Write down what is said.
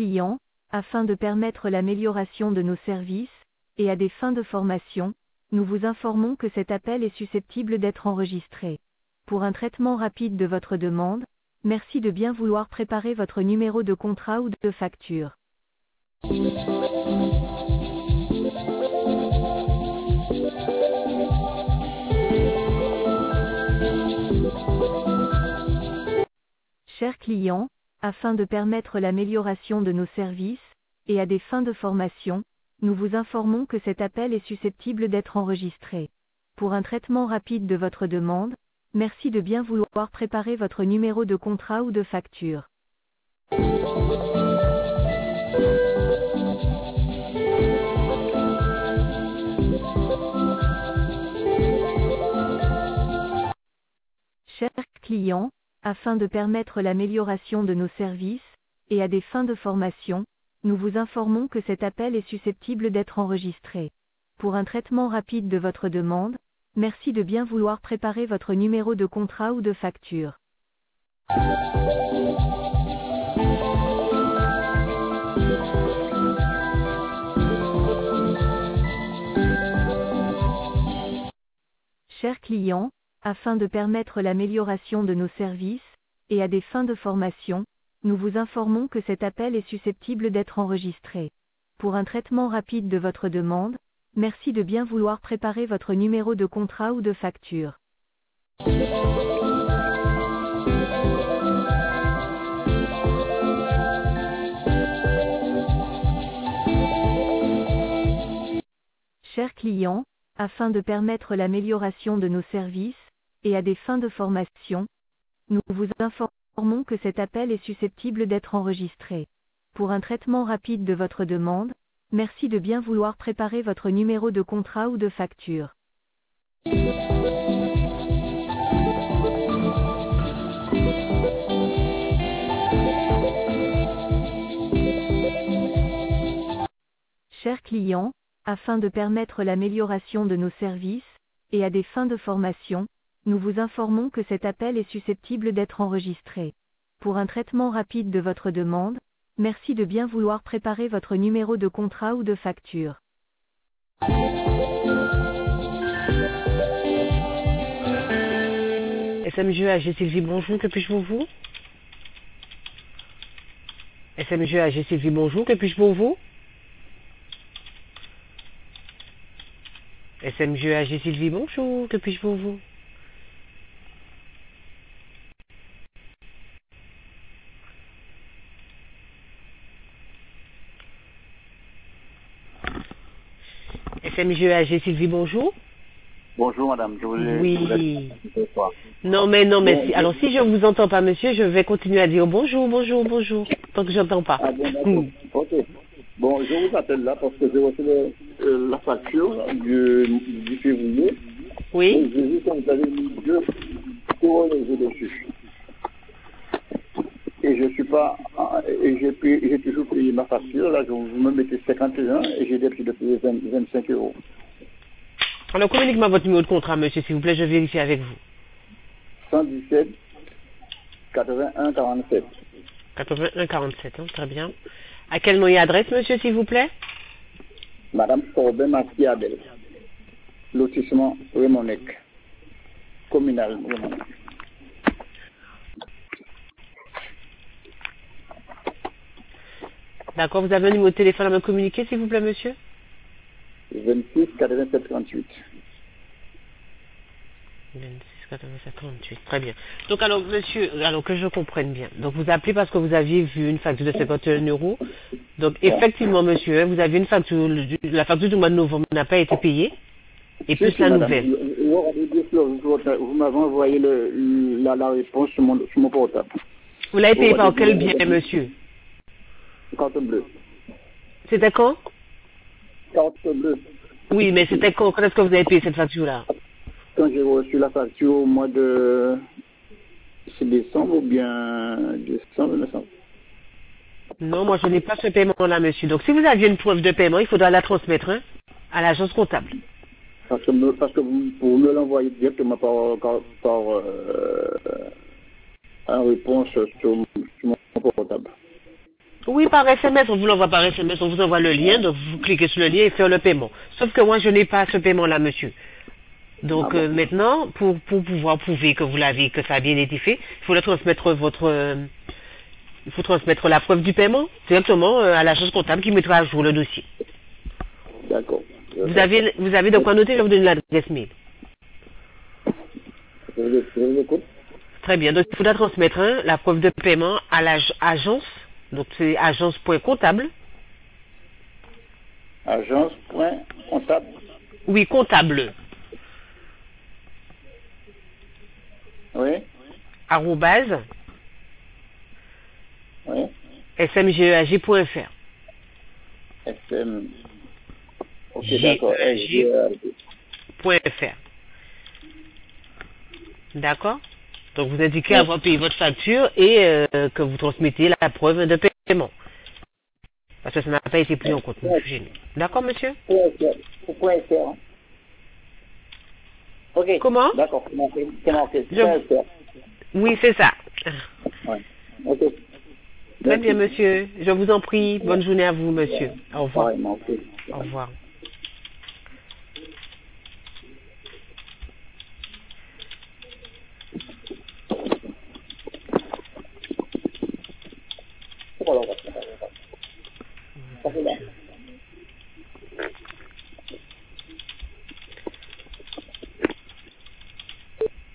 clients, afin de permettre l'amélioration de nos services, et à des fins de formation, nous vous informons que cet appel est susceptible d'être enregistré. Pour un traitement rapide de votre demande, merci de bien vouloir préparer votre numéro de contrat ou de facture. Chers clients, afin de permettre l'amélioration de nos services, et à des fins de formation, nous vous informons que cet appel est susceptible d'être enregistré. Pour un traitement rapide de votre demande, merci de bien vouloir préparer votre numéro de contrat ou de facture. Chers clients, afin de permettre l'amélioration de nos services, et à des fins de formation, nous vous informons que cet appel est susceptible d'être enregistré. Pour un traitement rapide de votre demande, merci de bien vouloir préparer votre numéro de contrat ou de facture. Chers clients, afin de permettre l'amélioration de nos services, et à des fins de formation, nous vous informons que cet appel est susceptible d'être enregistré. Pour un traitement rapide de votre demande, merci de bien vouloir préparer votre numéro de contrat ou de facture. Chers clients, afin de permettre l'amélioration de nos services, et à des fins de formation, nous vous informons que cet appel est susceptible d'être enregistré. Pour un traitement rapide de votre demande, merci de bien vouloir préparer votre numéro de contrat ou de facture. Chers clients, afin de permettre l'amélioration de nos services, et à des fins de formation, nous vous informons que cet appel est susceptible d'être enregistré. Pour un traitement rapide de votre demande, merci de bien vouloir préparer votre numéro de contrat ou de facture. SMG AG Sylvie, bonjour, que puis-je pour vous? SMG AG Sylvie, bonjour, que puis-je pour vous? SMG AG Sylvie, bonjour, que puis-je pour vous? SMG AG Sylvie, bonjour. Bonjour madame, je voulais... Oui. Non mais si. Alors si je ne vous entends pas monsieur, je vais continuer à dire bonjour, bonjour, bonjour, tant que j'entends pas. Ah bon, d'accord. Ok. Bon, je vous appelle là parce que j'ai reçu la facture du février. Oui. Et j'ai vu que vous avez mis 2 couronnes dessus. Et je suis pas... Et j'ai toujours payé ma facture. Là, vous me mettez 51 et j'ai décidé de payer 25 euros. Alors communiquez-moi votre numéro de contrat monsieur, s'il vous plaît, je vérifie avec vous. 117 81 47. 81 47, hein, très bien. À quel nom et adresse monsieur, s'il vous plaît? Madame Corbin Maciabel. Lotissement Remonec. Communal Remonec. D'accord, vous avez un numéro de téléphone à me communiquer, s'il vous plaît, monsieur? 26 87 38. 26 87 38, très bien. Donc alors, monsieur, alors que je comprenne bien. Donc vous appelez parce que vous aviez vu une facture de 51 euros. Donc effectivement, monsieur, vous avez une facture, la facture du mois de novembre n'a pas été payée. Et plus la nouvelle. Vous m'avez envoyé la réponse sur mon portable. Vous l'avez payé par quel bien, monsieur? Carte bleue. C'était quand? Carte bleue. Oui, mais c'était quand? Quand est-ce que vous avez payé cette facture-là? Quand j'ai reçu la facture au mois de... C'est décembre ou bien décembre, décembre? Non, moi je n'ai pas ce paiement-là, monsieur. Donc si vous aviez une preuve de paiement, il faudra la transmettre à l'agence comptable. Parce que vous me l'envoyez directement par en réponse sur mon portable. Oui, par SMS, on vous l'envoie par SMS, on vous envoie le lien, donc vous cliquez sur le lien et faire le paiement. Sauf que moi, je n'ai pas ce paiement-là, monsieur. Ah Donc bon. maintenant, pour pouvoir prouver que vous l'avez, que ça a bien été fait, il faut le transmettre il faut transmettre la preuve du paiement directement à l'agence comptable qui mettra à jour le dossier. D'accord. Vous avez de quoi noter, je vais vous donner l'adresse mail. Je vous écoute. Très bien, donc il faudra transmettre la preuve de paiement à l'agence, donc c'est agence.comptable. Agence.comptable. Oui, comptable, Oui. arrobase, Oui. smgeag.fr. SM. Ok, d'accord. SGAG. .fr. D'accord. Donc vous indiquez Oui. avoir payé votre facture et que vous transmettez la preuve de paiement. Parce que ça n'a pas été pris en compte, Oui. monsieur Génie. D'accord, monsieur? Point .fr. Hein. Ok. Comment? D'accord. C'est marqué. Je- .fr. Oui, c'est ça. Ouais. Ok. Très bien, Merci. monsieur. Je vous en prie. Bonne journée à vous, monsieur. Au revoir. Pareillement. Ok. Au revoir. C'est pas grave. Ça fait là.